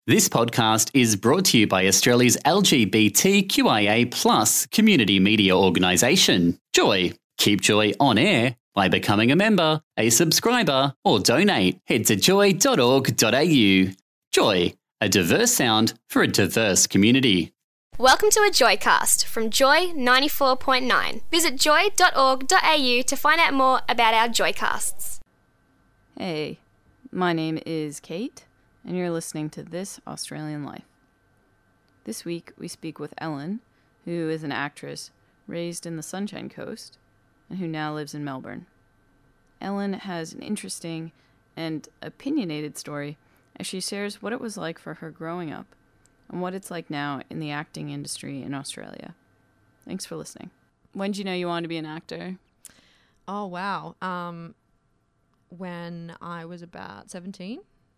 This podcast is brought to you by Australia's LGBTQIA+ community media organisation, Joy. Keep Joy on air by becoming a member, a subscriber, or donate. Head to joy.org.au. Joy, a diverse sound for a diverse community. Welcome to a Joycast from Joy 94.9. Visit joy.org.au to find out more about our Joycasts. Hey, my name is Kate, and you're listening to This Australian Life. This week, we speak with Ellen, who is an actress raised in the Sunshine Coast and who now lives in Melbourne. Ellen has an interesting and opinionated story as she shares what it was like for her growing up and what it's like now in the acting industry in Australia. Thanks for listening. When did you know you wanted to be an actor? Oh, wow. When I was about 17.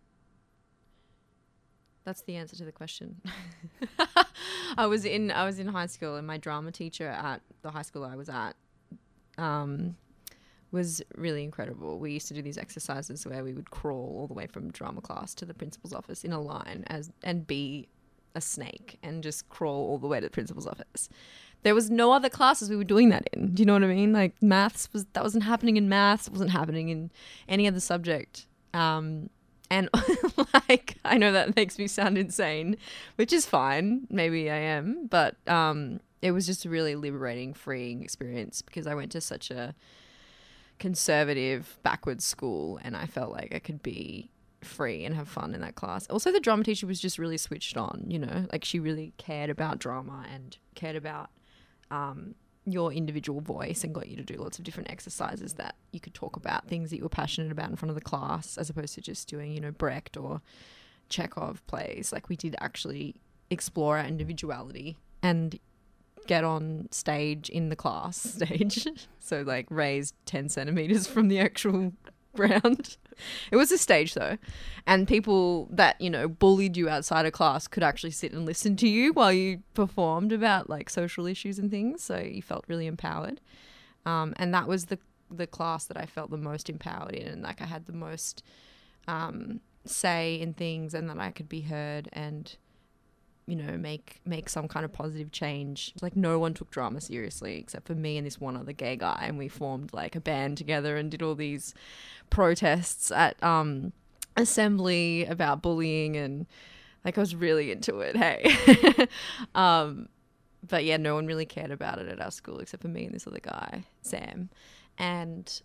That's the answer to the question. I was in high school, and my drama teacher at the high school I was at was really incredible. We used to do these exercises where we would crawl all the way from drama class to the principal's office in a line and be a snake and just crawl all the way to the principal's office. There was no other classes we were doing that in. Do you know what I mean? Like that wasn't happening in maths. It wasn't happening in any other subject. And like, I know that makes me sound insane, which is fine. Maybe I am, but it was just a really liberating, freeing experience because I went to such a conservative, backwards school, and I felt like I could be free and have fun in that class. Also, the drama teacher was just really switched on, you know, like she really cared about drama and cared about your individual voice and got you to do lots of different exercises that you could talk about things that you were passionate about in front of the class, as opposed to just doing, you know, Brecht or Chekhov plays. Like, we did actually explore our individuality and get on stage in the class stage. So like raised 10 centimeters from the actual ground. It was a stage though, and people that, you know, bullied you outside of class could actually sit and listen to you while you performed about like social issues and things, so you felt really empowered, and that was the class that I felt the most empowered in, and like I had the most say in things, and that I could be heard and, you know, make some kind of positive change. Like, no one took drama seriously except for me and this one other gay guy, and we formed like a band together and did all these protests at assembly about bullying, and like I was really into it. Hey. But yeah, no one really cared about it at our school except for me and this other guy, Sam. And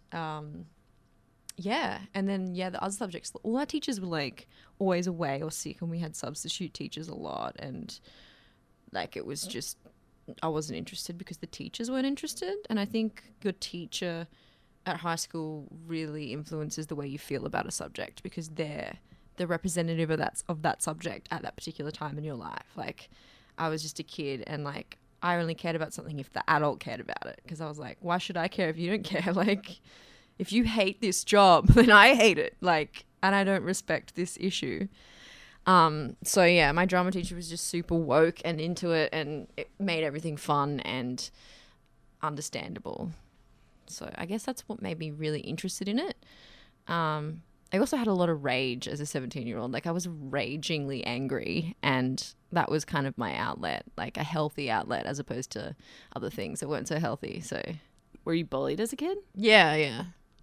yeah, and then the other subjects, all our teachers were like always away or sick, and we had substitute teachers a lot, and like it was just, I wasn't interested because the teachers weren't interested. And I think your teacher at high school really influences the way you feel about a subject, because they're the representative of that subject at that particular time in your life. Like, I was just a kid, and like I only cared about something if the adult cared about it, because I was like, why should I care if you don't care? Like, if you hate this job, then I hate it. Like, and I don't respect this issue. So yeah, my drama teacher was just super woke and into it, and it made everything fun and understandable. So I guess that's what made me really interested in it. I also had a lot of rage as a 17-year-old. Like, I was ragingly angry, and that was kind of my outlet, like a healthy outlet, as opposed to other things that weren't so healthy. So, Were you bullied as a kid? Yeah.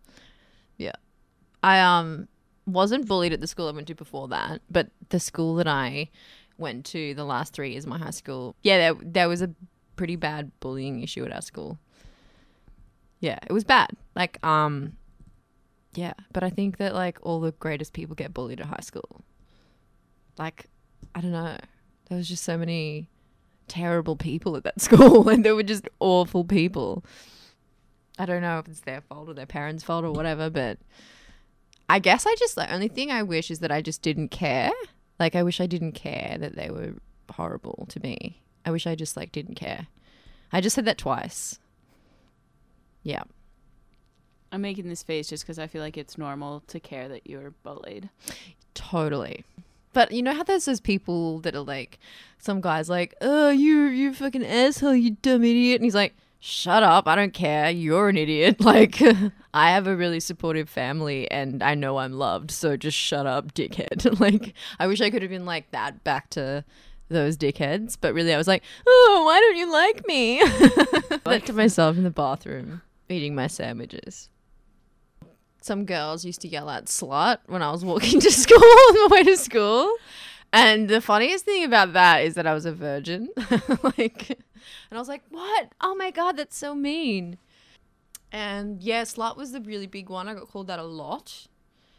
I wasn't bullied at the school I went to before that, but the school that I went to the last 3 years of my high school, yeah, there was a pretty bad bullying issue at our school. Yeah, it was bad. Like, yeah, but I think that like all the greatest people get bullied at high school. Like, I don't know. There was just so many terrible people at that school, and they were just awful people. I don't know if it's their fault or their parents' fault or whatever, but I guess the only thing I wish is that I just didn't care. Like, I wish I didn't care that they were horrible to me. I wish I just like didn't care. I just said that twice. Yeah. I'm making this face just because I feel like it's normal to care that you're bullied. Totally. But you know how there's those people that are like, some guy's like, oh, you fucking asshole, you dumb idiot. And he's like, shut up, I don't care, you're an idiot. Like, I have a really supportive family and I know I'm loved, so just shut up, dickhead. Like, I wish I could have been like that back to those dickheads, but really I was like, oh, why don't you like me? Back to myself in the bathroom eating my sandwiches. Some girls used to yell at slut when I was walking to school on my way to school. And the funniest thing about that is that I was a virgin. And I was like, what? Oh my God, that's so mean. And yeah, slut was the really big one. I got called that a lot.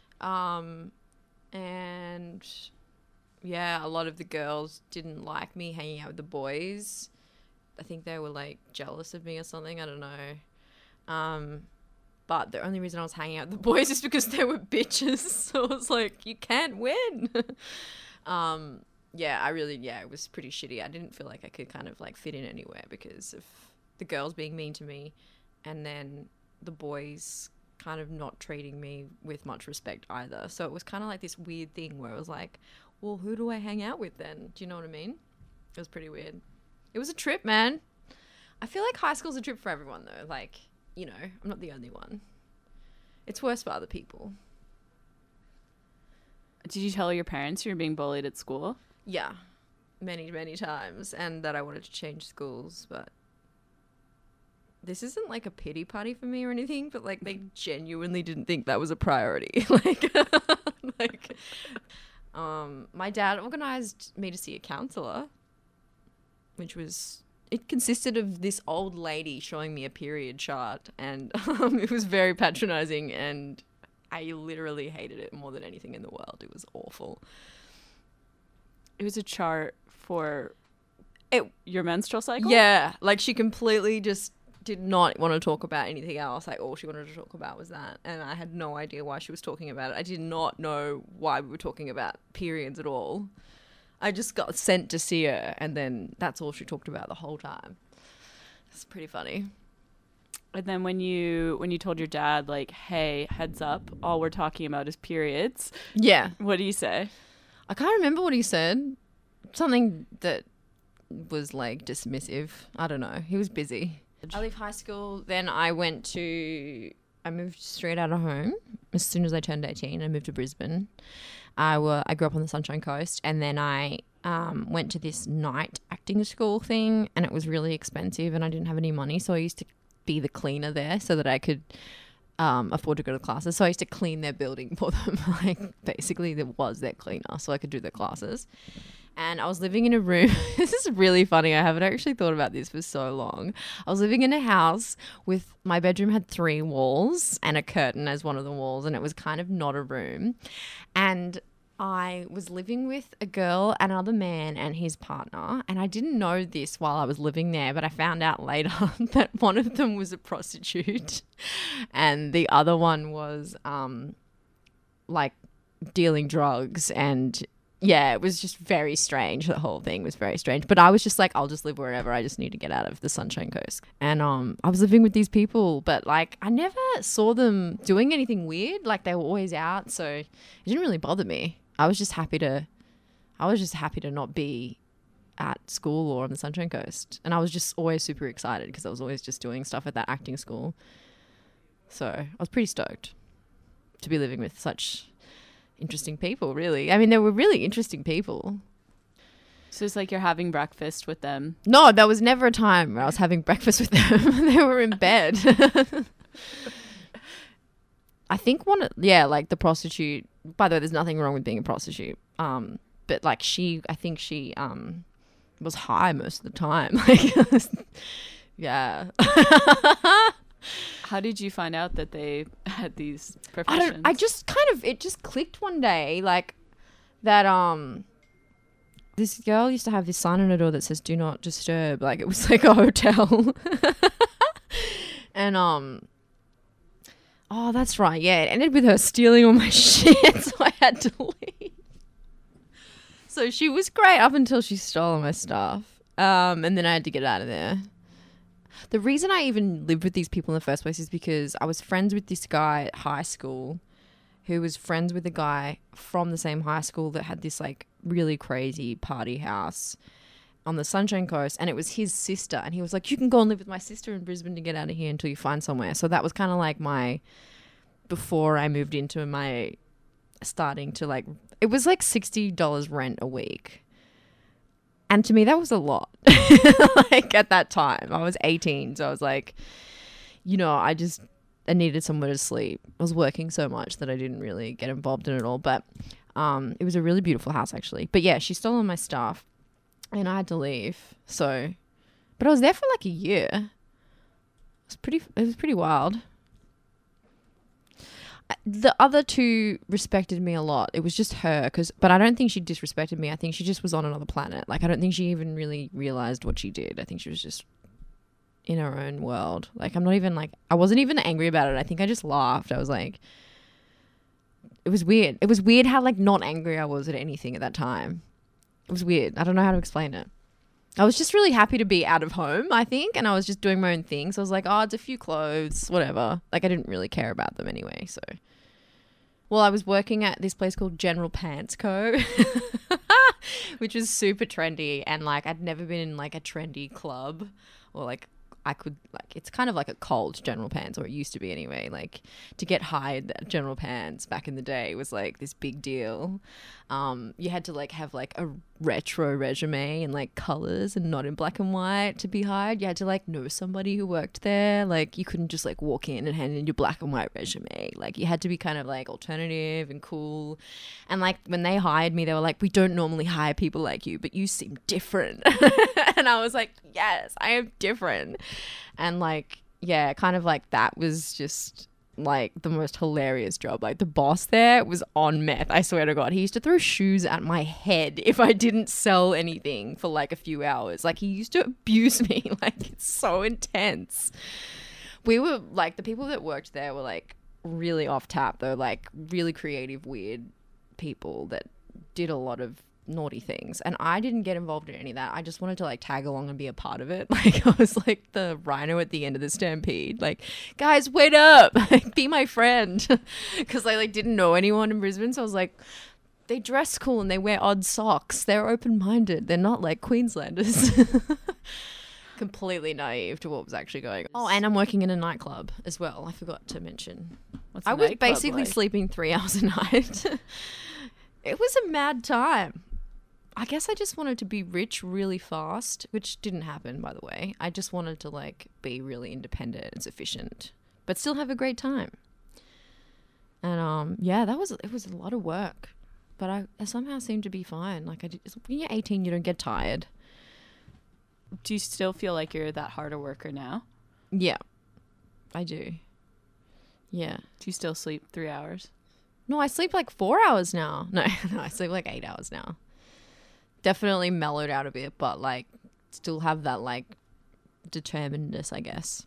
And yeah, a lot of the girls didn't like me hanging out with the boys. I think they were like jealous of me or something. I don't know. But the only reason I was hanging out with the boys is because they were bitches. So I was like, you can't win. It was pretty shitty. I didn't feel like I could kind of like fit in anywhere because of the girls being mean to me and then the boys kind of not treating me with much respect either. So it was kind of like this weird thing where it was like, well, who do I hang out with then? Do you know what I mean? It was pretty weird. It was a trip, man. I feel like high school's a trip for everyone though. Like, you know, I'm not the only one. It's worse for other people. Did you tell your parents you were being bullied at school? Yeah, many, many times, and that I wanted to change schools, but this isn't like a pity party for me or anything, but like they genuinely didn't think that was a priority. My dad organized me to see a counselor, which was, it consisted of this old lady showing me a period chart, and it was very patronizing, and I literally hated it more than anything in the world. It was awful. It was a chart for your menstrual cycle? Yeah, like she completely just did not want to talk about anything else. Like all she wanted to talk about was that, and I had no idea why she was talking about it. I did not know why we were talking about periods at all. I just got sent to see her, and then that's all she talked about the whole time. It's pretty funny. And then when you told your dad, like, hey, heads up, all we're talking about is periods. Yeah. What do you say? I can't remember what he said. Something that was like dismissive. I don't know. He was busy. I left high school. Then I moved straight out of home as soon as I turned 18. I moved to Brisbane. I grew up on the Sunshine Coast, and then I went to this night acting school thing, and it was really expensive and I didn't have any money. So I used to be the cleaner there so that I could afford to go to classes. So I used to clean their building for them. Like basically there was their cleaner so I could do their classes. And I was living in a room. This is really funny. I haven't actually thought about this for so long. I was living in a house with, my bedroom had 3 walls and a curtain as one of the walls, and it was kind of not a room. And I was living with a girl, another man and his partner, and I didn't know this while I was living there, but I found out later that one of them was a prostitute and the other one was like dealing drugs. And yeah, it was just very strange. The whole thing was very strange. But I was just like, I'll just live wherever. I just need to get out of the Sunshine Coast. And I was living with these people, but like I never saw them doing anything weird. Like they were always out, so it didn't really bother me. I was just happy to not be at school or on the Sunshine Coast. And I was just always super excited because I was always just doing stuff at that acting school. So I was pretty stoked to be living with such interesting people, really. I mean, they were really interesting people. So it's like you're having breakfast with them. No, there was never a time where I was having breakfast with them. They were in bed. I think like the prostitute, by the way, there's nothing wrong with being a prostitute. But like I think she was high most of the time. Like, yeah. How did you find out that they had these professions? I just kind of, it just clicked one day, like that this girl used to have this sign on her door that says "Do not disturb." Like it was like a hotel. And oh, that's right. Yeah, it ended with her stealing all my shit, so I had to leave. So she was great up until she stole all my stuff. And then I had to get out of there. The reason I even lived with these people in the first place is because I was friends with this guy at high school who was friends with a guy from the same high school that had this like really crazy party house. on the Sunshine Coast, and it was his sister, and he was like, you can go and live with my sister in Brisbane to get out of here until you find somewhere. So that was kind of like before I moved into my starting to like, it was like $60 rent a week. And to me, that was a lot. Like at that time, I was 18. So I was like, I needed somewhere to sleep. I was working so much that I didn't really get involved in it all. But it was a really beautiful house, actually. But yeah, she stole all my stuff and I had to leave. So, but I was there for like a year. It was pretty wild. The other two respected me a lot. It was just her, but I don't think she disrespected me. I think she just was on another planet. Like, I don't think she even really realized what she did. I think she was just in her own world. Like, I wasn't even angry about it. I think I just laughed. I was like, it was weird. It was weird how like not angry I was at anything at that time. It was weird. I don't know how to explain it. I was just really happy to be out of home, I think, and I was just doing my own thing. So I was like, oh, it's a few clothes, whatever. Like, I didn't really care about them anyway, so. Well, I was working at this place called General Pants Co., which was super trendy, and, like, I'd never been in, like, a trendy club or, like, it's kind of like a cult, General Pants, or it used to be anyway. Like, to get hired at General Pants back in the day was like this big deal. You had to like have like a retro resume in like colors and not in black and white to be hired. You had to like know somebody who worked there. Like, you couldn't just like walk in and hand in your black and white resume. Like, you had to be kind of like alternative and cool. And like when they hired me, they were like, we don't normally hire people like you, but you seem different. And I was like, yes, I am different. And like, yeah, kind of like that was just like the most hilarious job. Like, the boss there was on meth, I swear to God. He used to throw shoes at my head if I didn't sell anything for like a few hours. Like, he used to abuse me. Like, it's so intense. We were like, the people that worked there were like really off tap though, like really creative, weird people that did a lot of naughty things, and I didn't get involved in any of that. I just wanted to like tag along and be a part of it. Like, I was like the rhino at the end of the stampede, like, guys, wait up, like, be my friend. Because I like didn't know anyone in Brisbane, so I was like, they dress cool and they wear odd socks, they're open-minded, they're not like Queenslanders. Completely naive to what was actually going on. Oh, and I'm working in a nightclub as well, I forgot to mention. I was basically sleeping 3 hours a night. It was a mad time. I guess I just wanted to be rich really fast, which didn't happen, by the way. I just wanted to like be really independent and sufficient, but still have a great time. And yeah, it was a lot of work, but I somehow seemed to be fine. Like, when you're 18, you don't get tired. Do you still feel like you're that hard a worker now? Yeah, I do. Yeah. Do you still sleep 3 hours? No, I sleep like 4 hours now. No, I sleep like 8 hours now. Definitely mellowed out a bit, but like still have that like determinedness, I guess.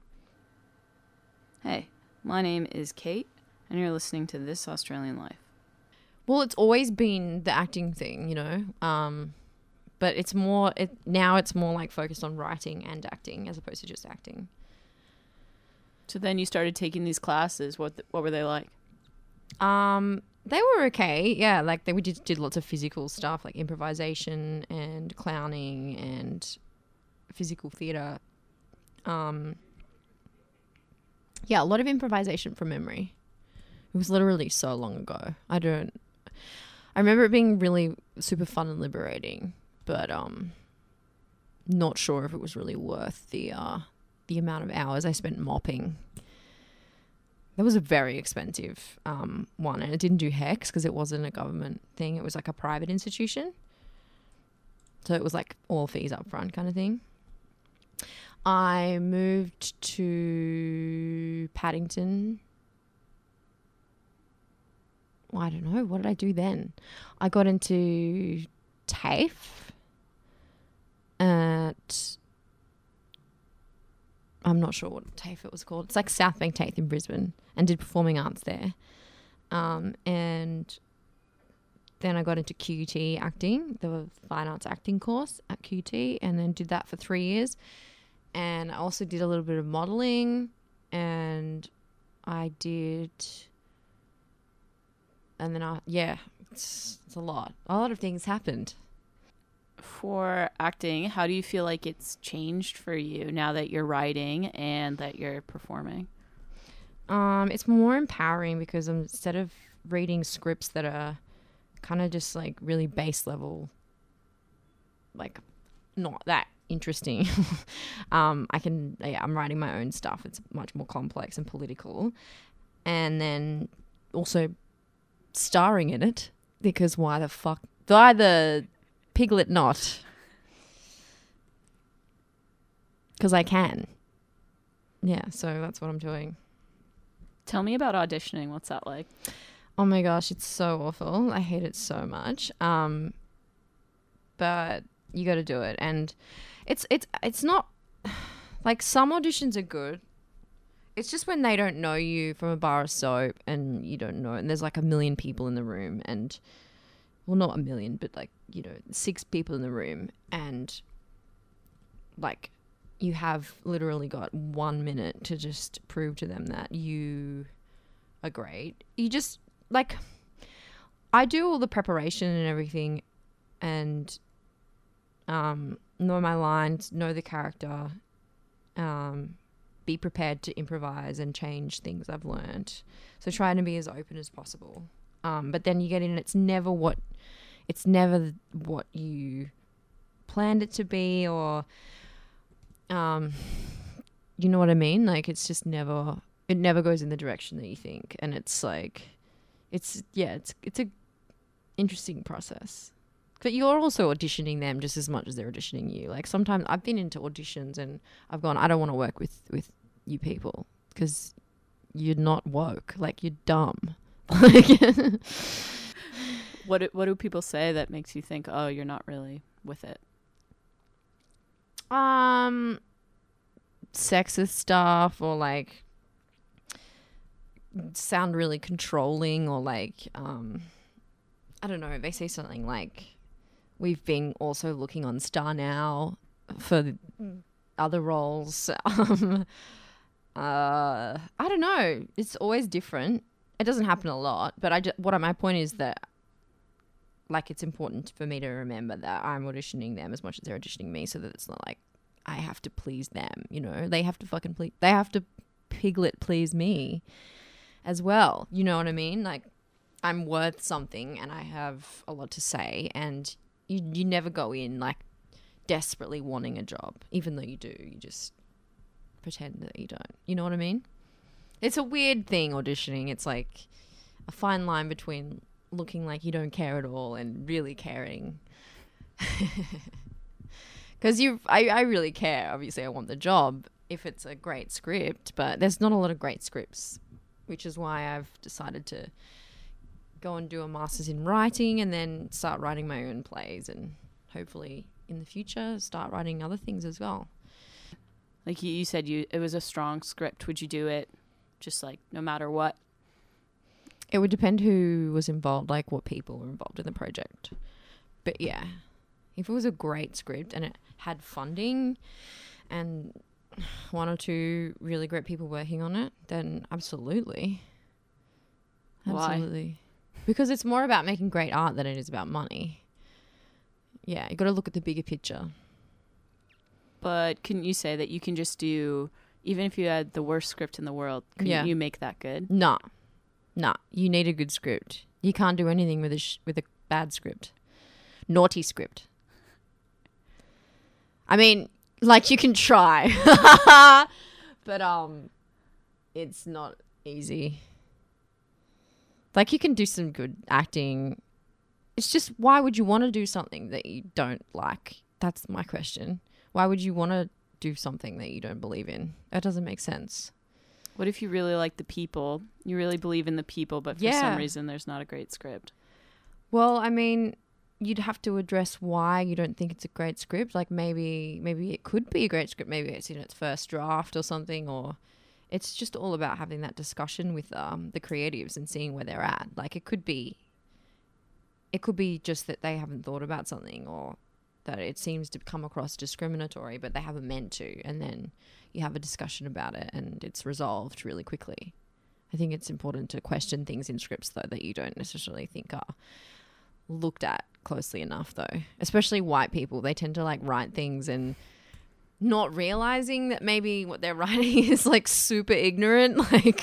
Hey, my name is Kate, and you're listening to This Australian Life. Well, it's always been the acting thing, but it's more like focused on writing and acting as opposed to just acting. So then you started taking these classes. What were they like? They were okay. Yeah, like we did lots of physical stuff, like improvisation and clowning and physical theatre. Yeah, a lot of improvisation from memory. It was literally so long ago. I remember it being really super fun and liberating, but not sure if it was really worth the amount of hours I spent mopping. That was a very expensive one, and it didn't do HECS because it wasn't a government thing. It was like a private institution. So it was like all fees up front kind of thing. I moved to Paddington. Well, I don't know. What did I do then? I got into TAFE at... I'm not sure what TAFE it was called. It's like South Bank TAFE in Brisbane, and did performing arts there. And then I got into QT acting, the fine arts acting course at QT, and then did that for 3 years. And I also did a little bit of modelling, and I did... And then it's a lot. A lot of things happened. For acting, how do you feel like it's changed for you now that you're writing and that you're performing? It's more empowering because instead of reading scripts that are kind of just like really base level, like not that interesting, I'm writing my own stuff. It's much more complex and political, and then also starring in it, because why the Piglet not? Because I can. Yeah, so that's what I'm doing. Tell me about auditioning. What's that like? Oh my gosh, it's so awful. I hate it so much. But you got to do it, and it's not like some auditions are good. It's just when they don't know you from a bar of soap, and you don't know, and there's like a million people in the room, and well, not a million, but like, 6 people in the room, and like you have literally got 1 minute to just prove to them that you are great. You just like, I do all the preparation and everything, and know my lines, know the character, be prepared to improvise and change things I've learned. So trying to be as open as possible. But then you get in, and it's never what you planned it to be, or you know what I mean? Like, it's just it never goes in the direction that you think, and it's like it's a interesting process. But you're also auditioning them just as much as they're auditioning you. Like, sometimes I've been into auditions and I've gone, I don't want to work with you people because you're not woke. Like, you're dumb. What do people say that makes you think, oh, you're not really with it? Sexist stuff, or like sound really controlling, or like I don't know, they say something like, we've been also looking on Star Now for other roles. I don't know, it's always different. It doesn't happen a lot, but my point is that, like, it's important for me to remember that I'm auditioning them as much as they're auditioning me, so that it's not like I have to please them, they have to they have to Piglet please me as well. You know what I mean? Like, I'm worth something and I have a lot to say, and you never go in like desperately wanting a job, even though you do. You just pretend that you don't. You know what I mean? It's a weird thing, auditioning. It's like a fine line between looking like you don't care at all and really caring. Because I really care. Obviously, I want the job if it's a great script, but there's not a lot of great scripts, which is why I've decided to go and do a master's in writing and then start writing my own plays, and hopefully in the future start writing other things as well. Like you said, it was a strong script. Would you do it just like no matter what? It would depend who was involved, like what people were involved in the project. But yeah, if it was a great script and it had funding and 1 or 2 really great people working on it, then absolutely. Absolutely. Why? Because it's more about making great art than it is about money. Yeah, you got to look at the bigger picture. But couldn't you say that you can just do, even if you had the worst script in the world, couldn't you make that good? No, you need a good script. You can't do anything with a bad script. Naughty script. I mean, like, you can try, but it's not easy. Like, you can do some good acting. It's just, why would you want to do something that you don't like? That's my question. Why would you want to do something that you don't believe in? That doesn't make sense. What if you really like the people? You really believe in the people, but for some reason there's not a great script. Well, I mean, you'd have to address why you don't think it's a great script. Like, maybe it could be a great script. Maybe it's in its first draft or something, or it's just all about having that discussion with the creatives and seeing where they're at. Like, it could be just that they haven't thought about something, or that it seems to come across discriminatory, but they haven't meant to. And then you have a discussion about it and it's resolved really quickly. I think it's important to question things in scripts, though, that you don't necessarily think are looked at closely enough though. Especially white people. They tend to like write things and not realizing that maybe what they're writing is like super ignorant. Like,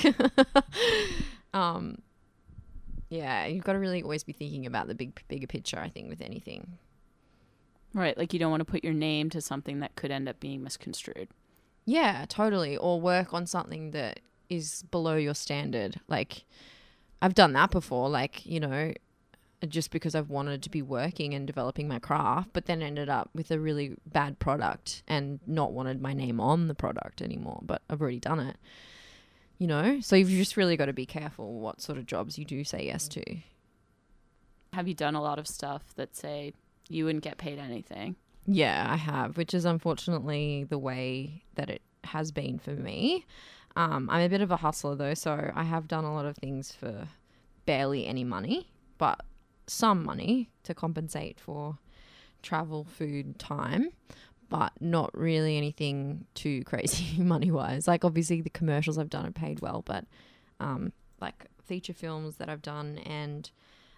yeah, you've got to really always be thinking about the bigger picture, I think, with anything. Right, like you don't want to put your name to something that could end up being misconstrued. Yeah, totally. Or work on something that is below your standard. Like, I've done that before, like, you know, just because I've wanted to be working and developing my craft, but then ended up with a really bad product and not wanted my name on the product anymore, but I've already done it. You know, so you've just really got to be careful what sort of jobs you do say yes to. Have you done a lot of stuff that say you wouldn't get paid anything? Yeah, I have, which is unfortunately the way that it has been for me. I'm a bit of a hustler though, so I have done a lot of things for barely any money, but some money to compensate for travel, food, time. But not really anything too crazy money-wise. Like, obviously, the commercials I've done are paid well, but, like, feature films that I've done and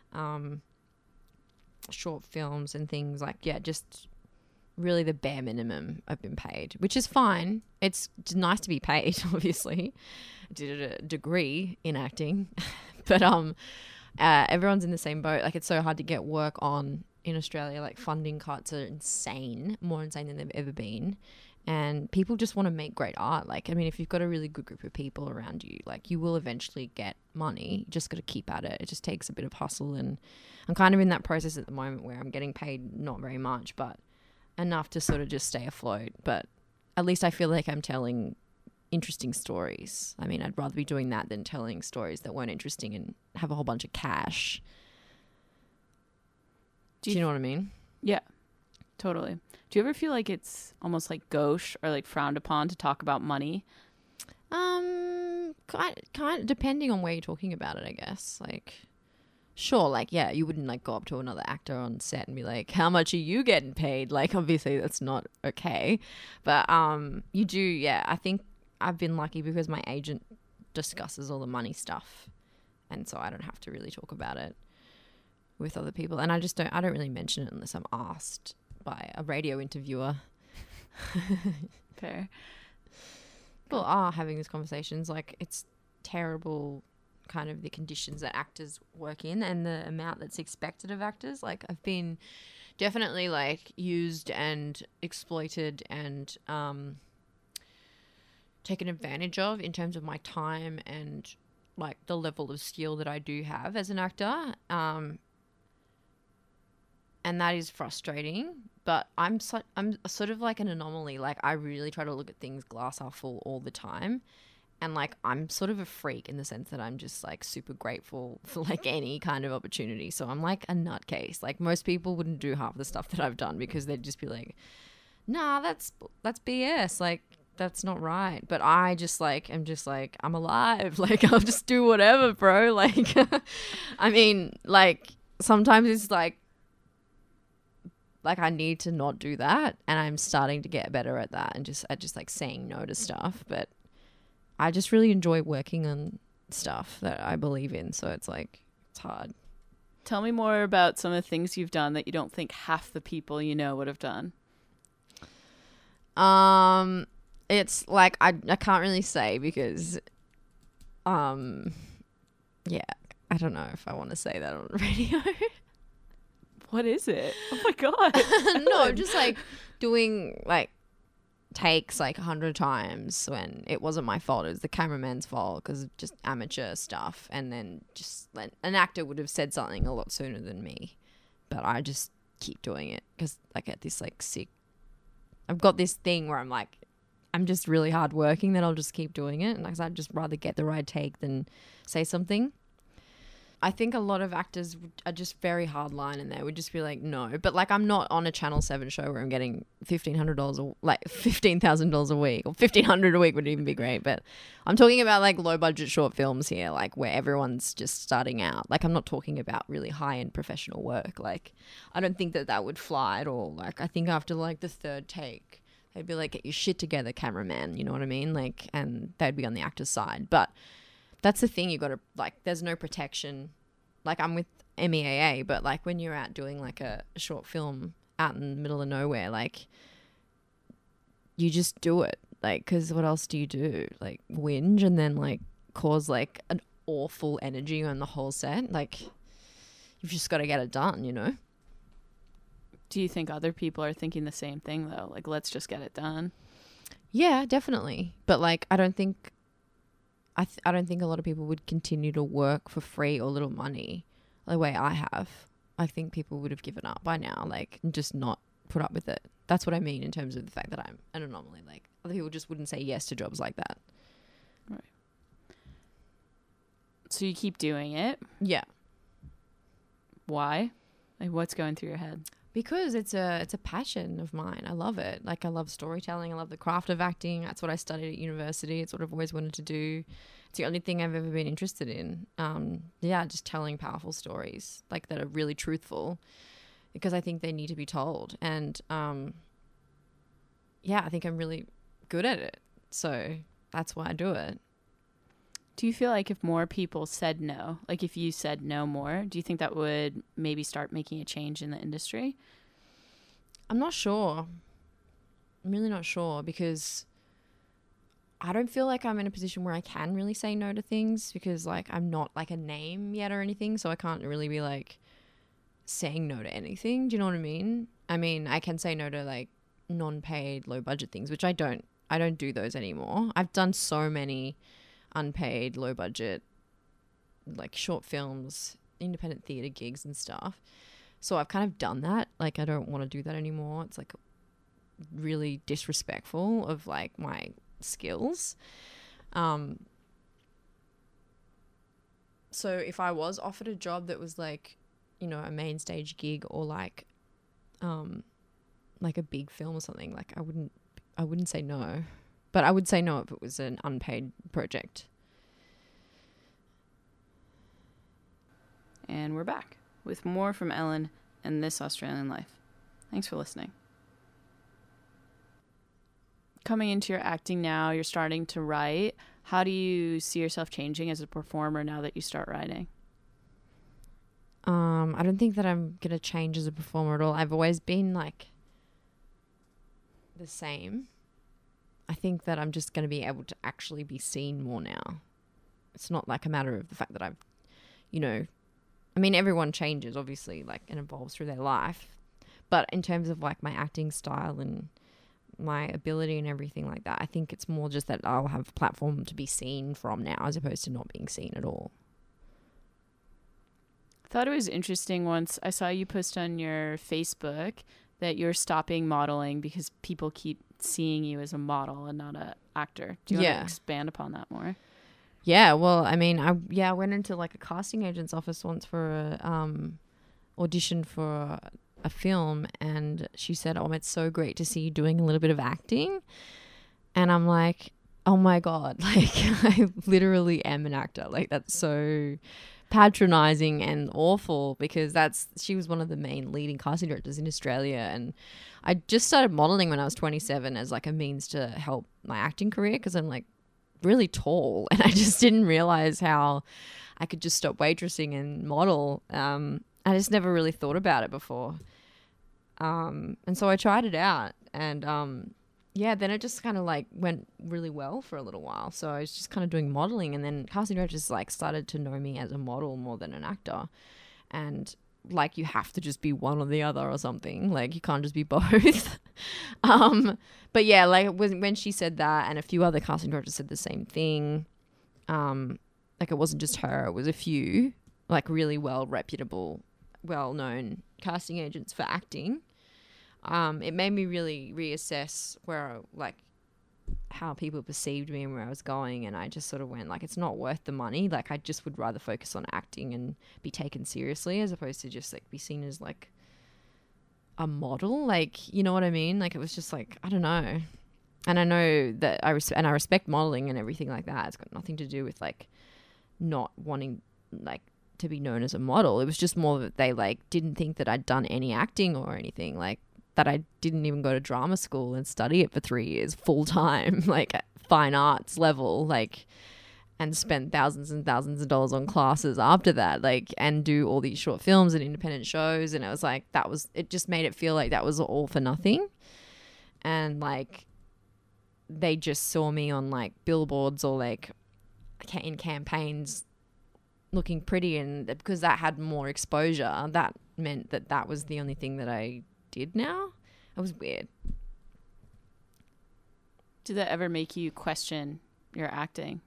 short films and things like, yeah, just really the bare minimum I've been paid, which is fine. It's nice to be paid, obviously. I did a degree in acting. But everyone's in the same boat. Like, it's so hard to get work on in Australia. Like, funding cuts are insane, more insane than they've ever been, and people just want to make great art. Like, I mean, if you've got a really good group of people around you, like, you will eventually get money. You just got to keep at it. It just takes a bit of hustle, and I'm kind of in that process at the moment where I'm getting paid not very much, but enough to sort of just stay afloat. But at least I feel like I'm telling interesting stories. I mean, I'd rather be doing that than telling stories that weren't interesting and have a whole bunch of cash. Do you know what I mean? Yeah, totally. Do you ever feel like it's almost like gauche or like frowned upon to talk about money? Kind of depending on where you're talking about it, I guess. Like, sure, like, yeah, you wouldn't like go up to another actor on set and be like, how much are you getting paid? Like, obviously that's not okay. But you do, yeah. I think I've been lucky because my agent discusses all the money stuff, and so I don't have to really talk about it with other people. And I don't really mention it unless I'm asked by a radio interviewer. Fair. People are having these conversations. Like, it's terrible kind of the conditions that actors work in and the amount that's expected of actors. Like, I've been definitely like used and exploited and taken advantage of in terms of my time and like the level of skill that I do have as an actor. And that is frustrating, but I'm sort of like an anomaly. Like, I really try to look at things glass half full all the time. And like, I'm sort of a freak in the sense that I'm just like super grateful for like any kind of opportunity. So I'm like a nutcase. Like, most people wouldn't do half the stuff that I've done because they'd just be like, nah, that's BS. Like, that's not right. But I just like, I'm alive. Like, I'll just do whatever, bro. Like, I mean, like, sometimes it's like I need to not do that, and I'm starting to get better at that and just like saying no to stuff. But I just really enjoy working on stuff that I believe in, so it's like, it's hard. Tell me more about some of the things you've done that you don't think half the people you know would have done. It's like I can't really say because yeah, I don't know if I want to say that on radio. What is it? Oh my god. No, just like doing like takes like 100 times when it wasn't my fault. It was the cameraman's fault because of just amateur stuff. And then just like, an actor would have said something a lot sooner than me, but I just keep doing it because I get this like sick. I've got this thing where I'm like, I'm just really hardworking that I'll just keep doing it, and like, I'd just rather get the right take than say something. I think a lot of actors are just very hardline and they would just be like, no. But like, I'm not on a Channel 7 show where I'm getting $1,500 like $15,000 a week, or $1,500 a week would even be great. But I'm talking about like low budget short films here, like where everyone's just starting out. Like, I'm not talking about really high end professional work. Like, I don't think that would fly at all. Like, I think after like the third take, they'd be like, get your shit together, cameraman. You know what I mean? Like, and they'd be on the actor's side. But that's the thing, you got to, like, there's no protection. like I'm with MEAA, but like when you're out doing like a short film out in the middle of nowhere, like you just do it, like, because what else do you do? Like whinge and then like cause like an awful energy on the whole set. Like you've just got to get it done, you know? Do you think other people are thinking the same thing though? Like, let's just get it done. Yeah, definitely. But like, I don't think a lot of people would continue to work for free or little money the way I have. I think people would have given up by now, like, and just not put up with it. That's what I mean in terms of the fact that I'm an anomaly. Like, other people just wouldn't say yes to jobs like that. Right. So you keep doing it. Yeah. Why? Like, what's going through your head? Because it's a passion of mine. I love it. Like, I love storytelling. I love the craft of acting. That's what I studied at university. It's what I've always wanted to do. It's the only thing I've ever been interested in. Yeah, just telling powerful stories, like, that are really truthful, because I think they need to be told. And yeah, I think I'm really good at it. So that's why I do it. Do you feel like if more people said no, like if you said no more, do you think that would maybe start making a change in the industry? I'm not sure. I'm really not sure, because I don't feel like I'm in a position where I can really say no to things, because like I'm not like a name yet or anything. So I can't really be like saying no to anything. Do you know what I mean? I mean, I can say no to like non-paid, low budget things, which I don't do those anymore. I've done so many unpaid, low budget, like short films, independent theatre gigs and stuff. So I've kind of done that. Like, I don't want to do that anymore. It's like really disrespectful of like my skills. So if I was offered a job that was like, you know, a main stage gig or like a big film or something, like I wouldn't say no. But I would say no if it was an unpaid project. And we're back with more from Ellen and This Australian Life. Thanks for listening. Coming into your acting now, you're starting to write. How do you see yourself changing as a performer now that you start writing? I don't think that I'm going to change as a performer at all. I've always been like the same. I think that I'm just going to be able to actually be seen more now. It's not like a matter of the fact that I've, you know, I mean, everyone changes, obviously, like, and evolves through their life. But in terms of like my acting style and my ability and everything like that, I think it's more just that I'll have a platform to be seen from now as opposed to not being seen at all. I thought it was interesting once I saw you post on your Facebook that you're stopping modeling because people keep seeing you as a model and not an actor. Do you want to expand upon that more? Yeah, well, I mean, I went into like a casting agent's office once for a audition for a film, and she said, "Oh, it's so great to see you doing a little bit of acting." And I'm like, "Oh my God, like I literally am an actor." Like, that's so patronizing and awful, because she was one of the main leading casting directors in Australia, and I just started modeling when I was 27 as like a means to help my acting career, because I'm like really tall and I just didn't realize how I could just stop waitressing and model. I just never really thought about it before, and so I tried it out, and yeah, then it just kind of like went really well for a little while. So I was just kind of doing modeling, and then casting directors like started to know me as a model more than an actor. And like, you have to just be one or the other or something. Like, you can't just be both. But yeah, like when she said that, and a few other casting directors said the same thing. Like, it wasn't just her, it was a few like really reputable, well-known casting agents for acting. It made me really reassess how people perceived me and where I was going, and I just sort of went like, it's not worth the money. Like, I just would rather focus on acting and be taken seriously as opposed to just like be seen as like a model. Like, you know what I mean? Like, it was just like, I don't know. And I know that I respect modeling and everything like that. It's got nothing to do with like not wanting like to be known as a model. It was just more that they like didn't think that I'd done any acting or anything, like that I didn't even go to drama school and study it for 3 years full time, like at fine arts level, like, and spent thousands and thousands of dollars on classes after that, like, and do all these short films and independent shows. And it was like, it just made it feel like that was all for nothing. And like, they just saw me on like billboards or like in campaigns looking pretty, and because that had more exposure, that meant that was the only thing that I did now. It was weird. Did that ever make you question your acting?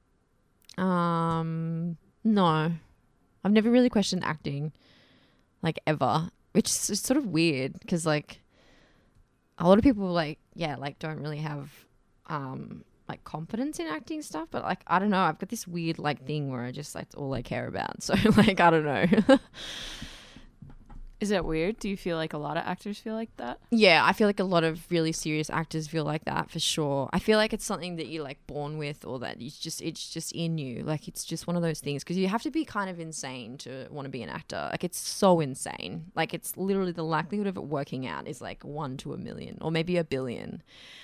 No. I've never really questioned acting, like, ever, which is sort of weird because, like, a lot of people, like, yeah, like, don't really have, like, confidence in acting stuff, but, like, I don't know. I've got this weird, like, thing where I just, like, it's all I care about. So, like, I don't know. Is that weird? Do you feel like a lot of actors feel like that? Yeah, I feel like a lot of really serious actors feel like that for sure. I feel like it's something that you're like born with, or that it's just in you. Like, it's just one of those things, because you have to be kind of insane to want to be an actor. Like, it's so insane. Like, it's literally the likelihood of it working out is like 1 to 1,000,000 or maybe 1,000,000,000.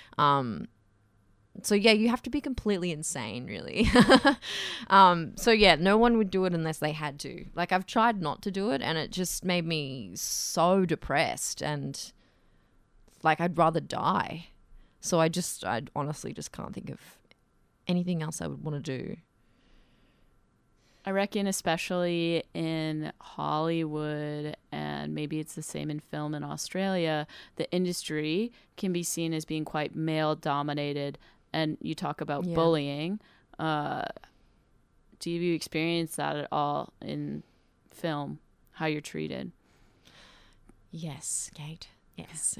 So yeah, you have to be completely insane, really. So yeah, no one would do it unless they had to. Like, I've tried not to do it, and it just made me so depressed, and like, I'd rather die. So I honestly just can't think of anything else I would want to do. I reckon, especially in Hollywood, and maybe it's the same in film in Australia, the industry can be seen as being quite male dominated. And you talk about bullying. Do you experience that at all in film, how you're treated? Yes, Kate. Yes.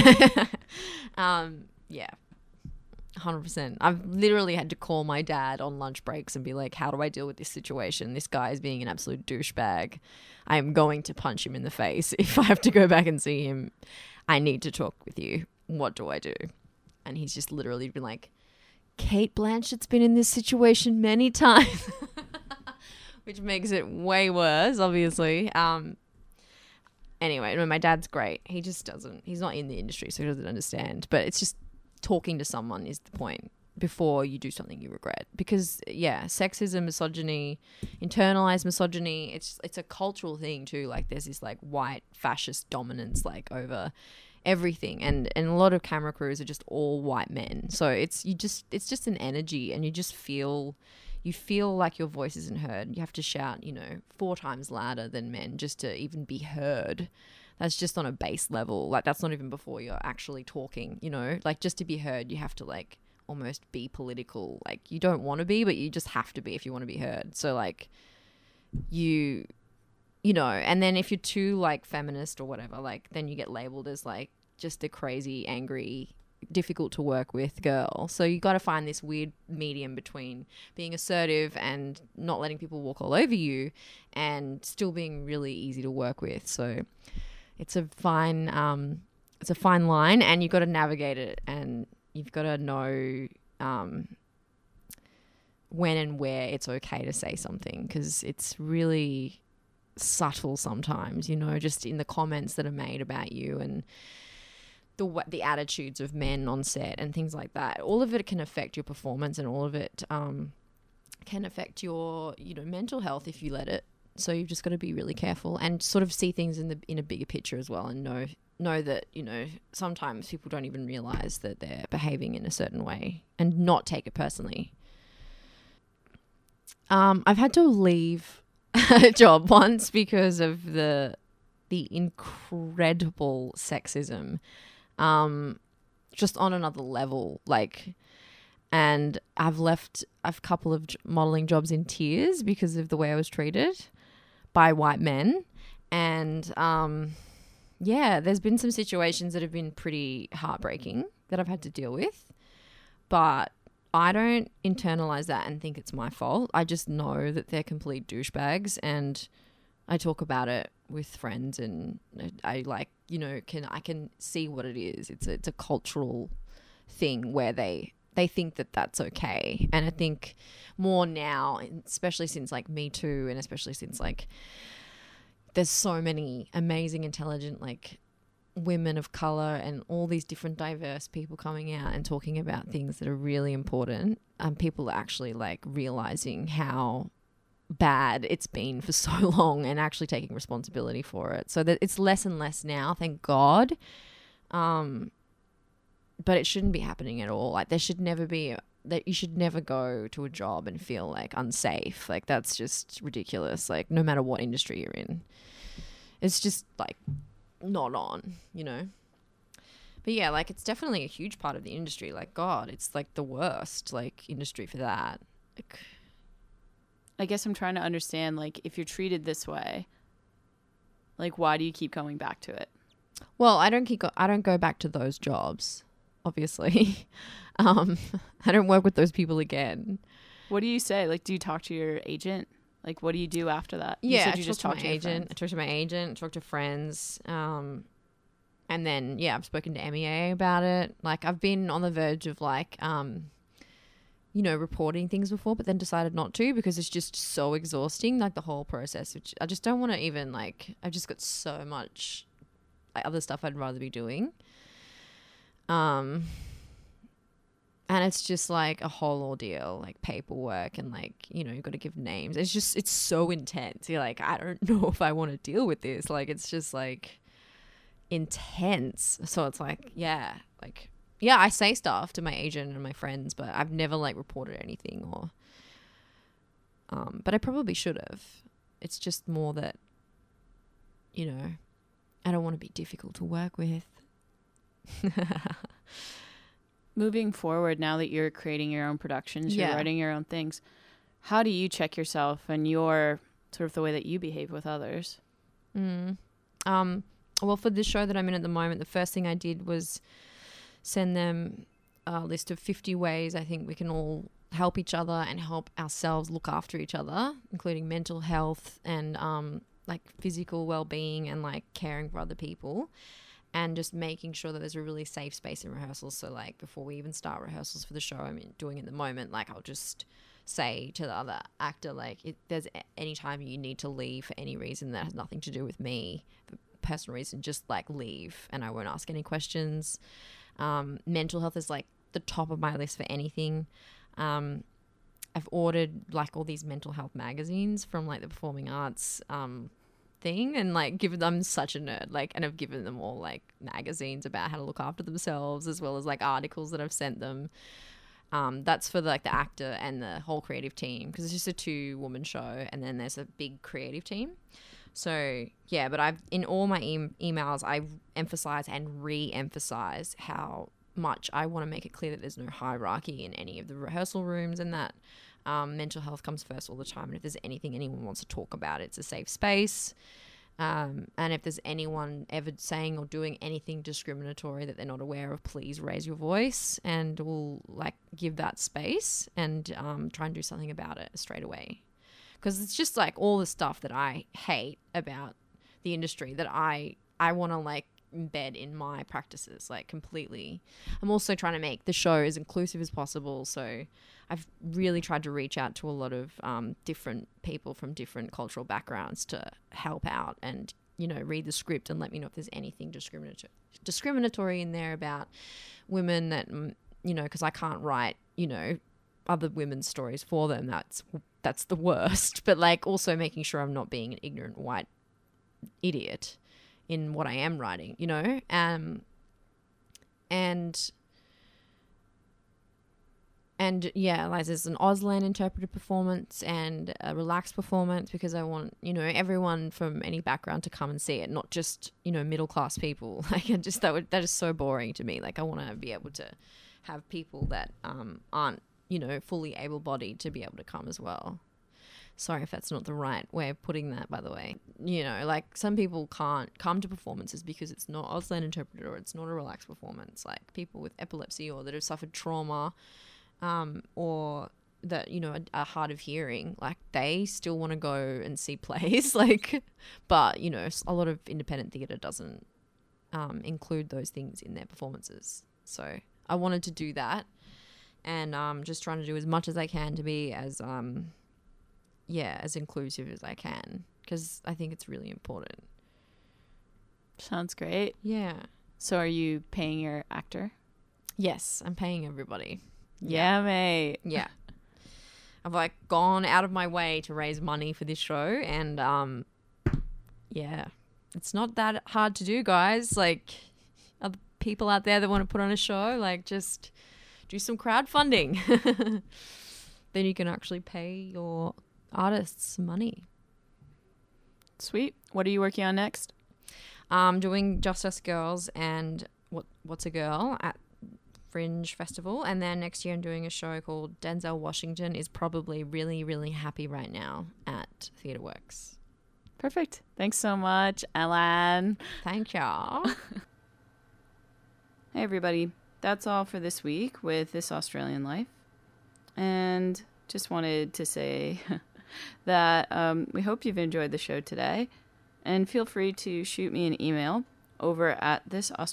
Yeah. 100%. I've literally had to call my dad on lunch breaks and be like, how do I deal with this situation? This guy is being an absolute douchebag. I am going to punch him in the face. If I have to go back and see him, I need to talk with you. What do I do? And he's just literally been like, Kate Blanchett's been in this situation many times, which makes it way worse, obviously. Anyway, no, my dad's great. He just he's not in the industry, so he doesn't understand. But it's just talking to someone is the point before you do something you regret. Because, yeah, sexism, misogyny, internalized misogyny, it's a cultural thing too. Like, there's this like white fascist dominance like over everything, and a lot of camera crews are just all white men, so it's just an energy, and you feel like your voice isn't heard. You have to shout 4 times louder than men just to even be heard. That's just on a base level. Like, that's not even before you're actually talking, like, just to be heard you have to like almost be political. Like, you don't want to be, but you just have to be if you want to be heard. So like, and then if you're too like feminist or whatever, like, then you get labeled as like just a crazy, angry, difficult to work with girl. So you got to find this weird medium between being assertive and not letting people walk all over you, and still being really easy to work with. So it's a fine line, and you've got to navigate it, and you've got to know when and where it's okay to say something, because it's really subtle sometimes, just in the comments that are made about you, and the attitudes of men on set and things like that. All of it can affect your performance, and all of it can affect your mental health if you let it. So you've just got to be really careful and sort of see things in a bigger picture as well, and know that sometimes people don't even realize that they're behaving in a certain way, and not take it personally. I've had to leave a job once because of the incredible sexism, just on another level, like, and I've left a couple of modeling jobs in tears because of the way I was treated by white men. And yeah, there's been some situations that have been pretty heartbreaking that I've had to deal with, but I don't internalize that and think it's my fault. I just know that they're complete douchebags, and I talk about it with friends, and I like, I can see what it is. It's a cultural thing where they think that that's okay. And I think more now, especially since like Me Too, and especially since like there's so many amazing, intelligent, like women of color and all these different diverse people coming out and talking about things that are really important, people are actually like realizing how bad it's been for so long and actually taking responsibility for it. So that it's less and less now, thank God. But it shouldn't be happening at all. Like there should never be that you should never go to a job and feel like unsafe. Like that's just ridiculous. Like no matter what industry you're in, it's just like not on, you know. But yeah, like it's definitely a huge part of the industry. Like God, it's like the worst like industry for that. Like, I guess I'm trying to understand, like, if you're treated this way, like, why do you keep going back to it? well, I don't go back to those jobs, obviously. I don't work with those people again. What do you say? Like, do you talk to your agent? Like, what do you do after that? You Yeah, said I you talk just to talk my to your agent. friends. I talk to my agent. Talk to friends. And then yeah, I've spoken to MEA about it. Like I've been on the verge of like, you know, reporting things before, but then decided not to because it's just so exhausting. Like the whole process, which I just don't want to even like. I've just got so much other stuff I'd rather be doing. And it's just like a whole ordeal, like paperwork and like, you know, you've got to give names. It's so intense. You're like, I don't know if I want to deal with this. Like, it's just like intense. So it's like, yeah, I say stuff to my agent and my friends, but I've never like reported anything or, but I probably should have. It's just more that, you know, I don't want to be difficult to work with. Moving forward, now that you're creating your own productions, you're Yeah. writing your own things, how do you check yourself and your sort of the way that you behave with others? Well, for this show that I'm in at the moment, the first thing I did was send them a list of 50 ways I think we can all help each other and help ourselves look after each other, including mental health and like physical well-being and like caring for other people. And just making sure that there's a really safe space in rehearsals. So like before we even start rehearsals for the show I'm doing at the moment, like I'll just say to the other actor, like if there's any time you need to leave for any reason that has nothing to do with me, for personal reason, just like leave and I won't ask any questions. Mental health is like the top of my list for anything. I've ordered like all these mental health magazines from like the performing arts thing and like given them such a nerd, like, and I've given them all like magazines about how to look after themselves as well as like articles that I've sent them. That's for like the actor and the whole creative team because it's just a 2-woman show and then there's a big creative team. So yeah, but I've in all my emails I emphasize and re-emphasize how much I want to make it clear that there's no hierarchy in any of the rehearsal rooms and that mental health comes first all the time. And if there's anything anyone wants to talk about, it's a safe space. And if there's anyone ever saying or doing anything discriminatory that they're not aware of, please raise your voice and we'll like give that space and try and do something about it straight away. Because it's just like all the stuff that I hate about the industry that I want to like embed in my practices like completely. I'm also trying to make the show as inclusive as possible, so I've really tried to reach out to a lot of different people from different cultural backgrounds to help out and, you know, read the script and let me know if there's anything discriminatory in there about women that, you know, because I can't write, you know, other women's stories for them. That's the worst. But like also making sure I'm not being an ignorant white idiot in what I am writing, you know? And yeah, like there's an Auslan interpreted performance and a relaxed performance because I want, you know, everyone from any background to come and see it, not just, you know, middle class people. Like that is so boring to me. Like I want to be able to have people that aren't, you know, fully able bodied to be able to come as well. Sorry if that's not the right way of putting that, by the way. You know, like some people can't come to performances because it's not Auslan interpreted or it's not a relaxed performance. Like people with epilepsy or that have suffered trauma, or that, you know, are hard of hearing, like they still want to go and see plays, like, but, you know, a lot of independent theatre doesn't include those things in their performances. So I wanted to do that and just trying to do as much as I can to be as, as inclusive as I can because I think it's really important. Sounds great. Yeah. So are you paying your actor? Yes, I'm paying everybody. Yeah, mate. Yeah. I've like gone out of my way to raise money for this show, and yeah, it's not that hard to do, guys. Like, other people out there that want to put on a show, like, just do some crowdfunding. Then you can actually pay your artists money. Sweet. What are you working on next? I'm doing Just Us Girls and What's a Girl at Fringe Festival, and then next year I'm doing a show called Denzel Washington is Probably Really, Really Happy Right Now at Theatre Works. Perfect. Thanks so much, Ellen. Thank y'all. Hey, everybody. That's all for this week with This Australian Life. And just wanted to say that we hope you've enjoyed the show today. And feel free to shoot me an email over at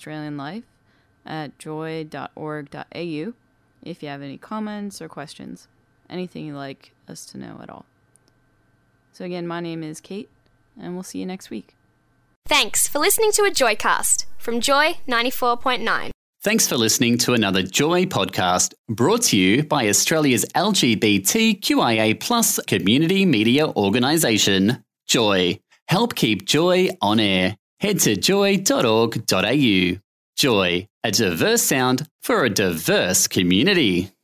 thisaustralianlife@joy.org.au if you have any comments or questions, anything you'd like us to know at all. So again, my name is Kate, and we'll see you next week. Thanks for listening to a Joycast from Joy 94.9. Thanks for listening to another Joy podcast brought to you by Australia's LGBTQIA+ community media organisation, Joy. Help keep Joy on air. Head to joy.org.au. Joy, a diverse sound for a diverse community.